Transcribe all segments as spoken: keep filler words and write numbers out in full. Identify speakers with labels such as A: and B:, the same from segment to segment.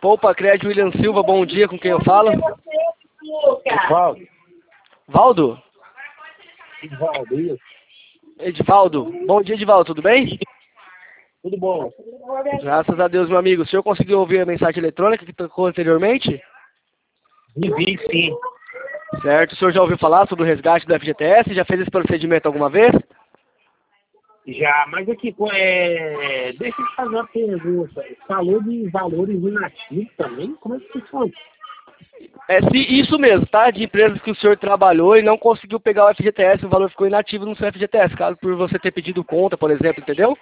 A: Poupa Crédito, William Silva, bom dia, com quem eu falo?
B: Valdo.
A: Valdo?
B: Edvaldo, isso.
A: Edivaldo, bom dia, Edivaldo, tudo bem?
B: Tudo bom?
A: Graças a Deus, meu amigo. O senhor conseguiu ouvir a mensagem eletrônica que tocou anteriormente?
B: Vi, sim.
A: Certo, o senhor já ouviu falar sobre o resgate do F G T S? Já fez esse procedimento alguma vez?
B: Já, mas aqui, pô, é... deixa eu te fazer uma pergunta. Falou de valores inativos também? Como é que funciona?
A: É se, isso mesmo, tá? De empresas que o senhor trabalhou e não conseguiu pegar o F G T S, o valor ficou inativo no seu F G T S, caso por você ter pedido conta, por exemplo, entendeu?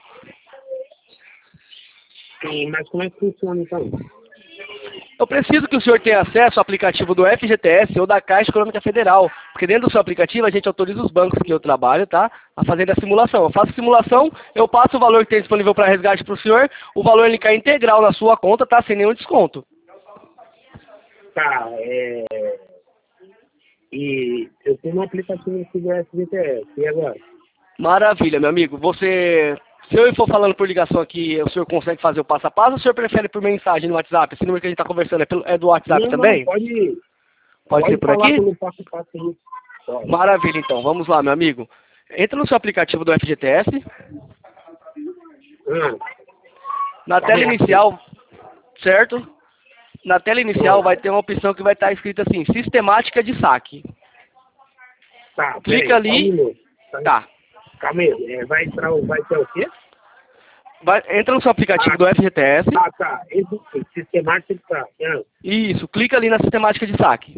B: Sim, mas como é que funciona então?
A: Eu preciso que o senhor tenha acesso ao aplicativo do F G T S ou da Caixa Econômica Federal, porque dentro do seu aplicativo a gente autoriza os bancos que eu trabalho, tá? A fazer a simulação. Eu faço a simulação, eu passo o valor que tem disponível para resgate para o senhor, o valor ele cai integral na sua conta, tá? Sem nenhum desconto.
B: Tá, é... E eu tenho um aplicativo aqui do F G T S, e agora?
A: Maravilha, meu amigo. Você, se eu for falando por ligação aqui, o senhor consegue fazer o passo a passo ou o senhor prefere por mensagem no WhatsApp? Esse número que a gente está conversando é, pelo, é do WhatsApp
B: Não,
A: também?
B: não, pode,
A: Pode,
B: pode
A: ser por
B: falar
A: aqui?
B: pelo passo a passo aí. Pode.
A: Maravilha, então. Vamos lá, meu amigo. Entra no seu aplicativo do F G T S.
B: Hum,
A: Na
B: Tá
A: tela
B: bem,
A: inicial, certo? Na tela inicial
B: Hum.
A: vai ter uma opção que vai estar escrita assim, sistemática de saque.
B: Tá,
A: Clica
B: peraí,
A: ali.
B: só um minuto. Tá.
A: Tá.
B: Calma aí, é, vai entrar, o- vai ter o quê?
A: Vai, entra no seu aplicativo
B: Ah,
A: do F G T S.
B: Ah, tá. Esse esse sistemático tá. É.
A: Isso, clica ali na sistemática de saque.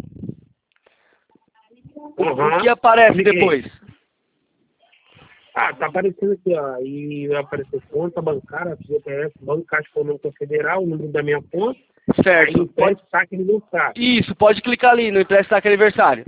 A: O, o
B: Uhum.
A: que aparece
B: Cliquei.
A: depois?
B: Ah, tá aparecendo aqui, ó. E vai aparecer conta bancária, F G T S, Banco Caixa Econômica Federal, o número da minha conta. Aí
A: Certo.
B: o
A: Pode,
B: preço saque no saque.
A: isso, pode clicar ali no empresta aniversário.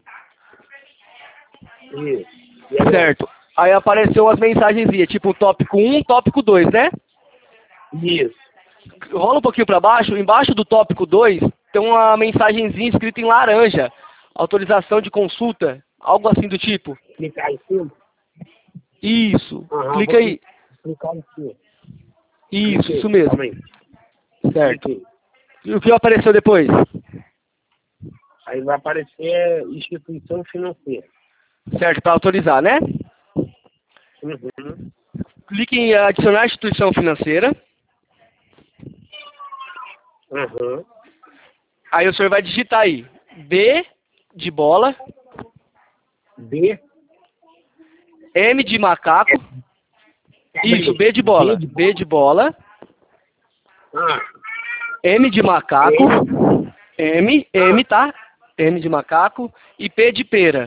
B: Isso. E agora?
A: Certo. Aí apareceu as mensagenzinhas, tipo tópico um, tópico dois, né?
B: Isso.
A: Rola um pouquinho para baixo, embaixo do tópico dois tem uma mensagenzinha escrita em laranja. Autorização de consulta, algo assim do tipo.
B: Clicar em cima.
A: Isso.
B: Aham,
A: Clica
B: vou
A: aí.
B: Clicar em cima.
A: Isso,
B: Cliquei.
A: isso mesmo.
B: Calma aí.
A: Certo.
B: Cliquei.
A: E o que apareceu depois?
B: Aí vai aparecer instituição financeira.
A: Certo, para autorizar, né?
B: Uhum.
A: Clique em adicionar instituição financeira.
B: Uhum.
A: Aí o senhor vai digitar aí. B de bola.
B: B.
A: M de macaco.
B: Calma
A: Isso,
B: aí.
A: B de bola.
B: B de
A: B de bola.
B: Ah.
A: M de macaco. M, M, tá? M de macaco. E P de pera.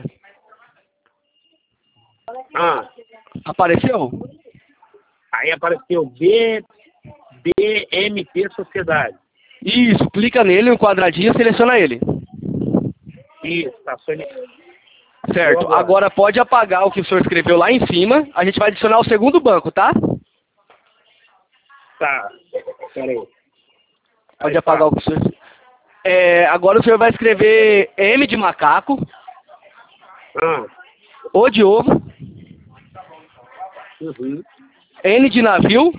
B: Ah.
A: Apareceu?
B: Aí apareceu B, B M P Sociedade.
A: Isso, clica nele, no quadradinho, seleciona ele.
B: Isso, tá só
A: Certo,
B: Agora.
A: agora pode apagar o que o senhor escreveu lá em cima. A gente vai adicionar o segundo banco, tá?
B: Tá. Pera aí.
A: Pode
B: Aí,
A: apagar
B: tá.
A: o que o senhor... É, agora o senhor vai escrever M de macaco,
B: Ah.
A: O de ovo,
B: Uhum.
A: N de navio,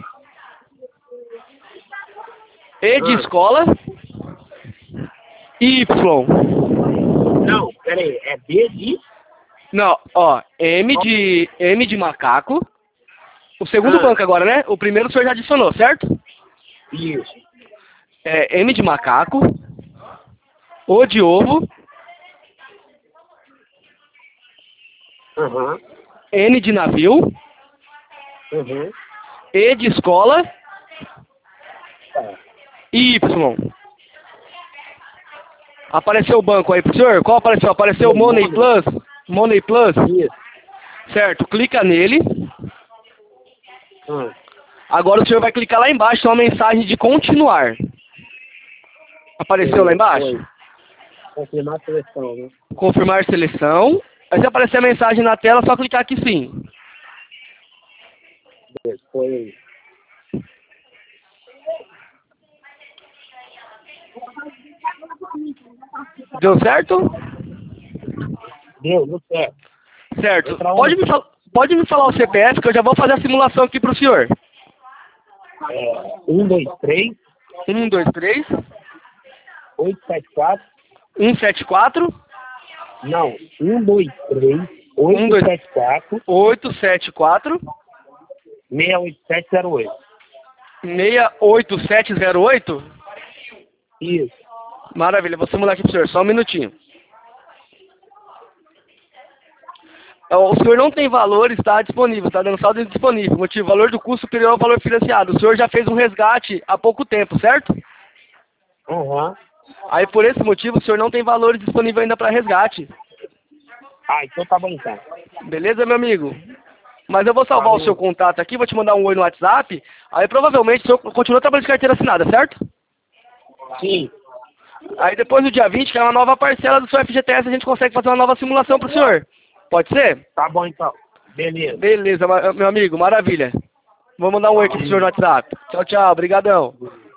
A: E de
B: Ah.
A: escola e Y.
B: Não, pera aí. É B de...
A: Não, ó, M de, M de macaco. O segundo
B: Ah.
A: banco agora, né? O primeiro o senhor já adicionou, certo?
B: Isso.
A: É M de macaco, O de ovo,
B: Aham.
A: N de navio,
B: Uhum.
A: E de escola
B: Tá.
A: e Y. Apareceu o banco aí pro senhor? Qual apareceu? Apareceu o Money Plus? Money Plus?
B: Isso.
A: Certo, clica nele.
B: Ah.
A: Agora o senhor vai clicar lá embaixo, tem uma mensagem de continuar. Apareceu lá embaixo?
B: Foi. Confirmar a seleção, né?
A: Confirmar seleção. Aí se aparecer a mensagem na tela, é só clicar aqui sim.
B: Foi.
A: Deu certo?
B: Deu, deu certo.
A: Certo.
B: Entra
A: Pode
B: onde?
A: me, fal- pode me falar o C P F que eu já vou fazer a simulação aqui pro senhor.
B: É, um, dois, três.
A: um, dois, três,
B: oito sete quatro.
A: um, sete, quatro,
B: Não, um, dois, três,
A: Um, dois-
B: oito sete quatro,
A: oito, sete, quatro,
B: seis oito sete zero oito.
A: seis oito sete zero oito.
B: Isso.
A: Maravilha, vou simular aqui pro senhor, só um minutinho. O senhor não tem valor, está disponível, está dando saldo disponível. Motivo, valor do custo superior ao valor financiado. O senhor já fez um resgate há pouco tempo, certo?
B: Aham.
A: Aí por esse motivo o senhor não tem valores disponíveis ainda para resgate.
B: Ah, então tá bom então.
A: Beleza, meu amigo? Mas eu vou salvar
B: Valeu.
A: o seu contato aqui, vou te mandar um oi no WhatsApp. Aí provavelmente o senhor continua trabalhando de carteira assinada, certo?
B: Sim.
A: Aí depois do dia vinte, que é uma nova parcela do seu F G T S, a gente consegue fazer uma nova simulação pro senhor. Pode ser?
B: Tá bom então. Beleza.
A: Beleza, ma- meu amigo, maravilha. Vou mandar um oi aqui pro senhor no WhatsApp. Tchau, tchau, brigadão.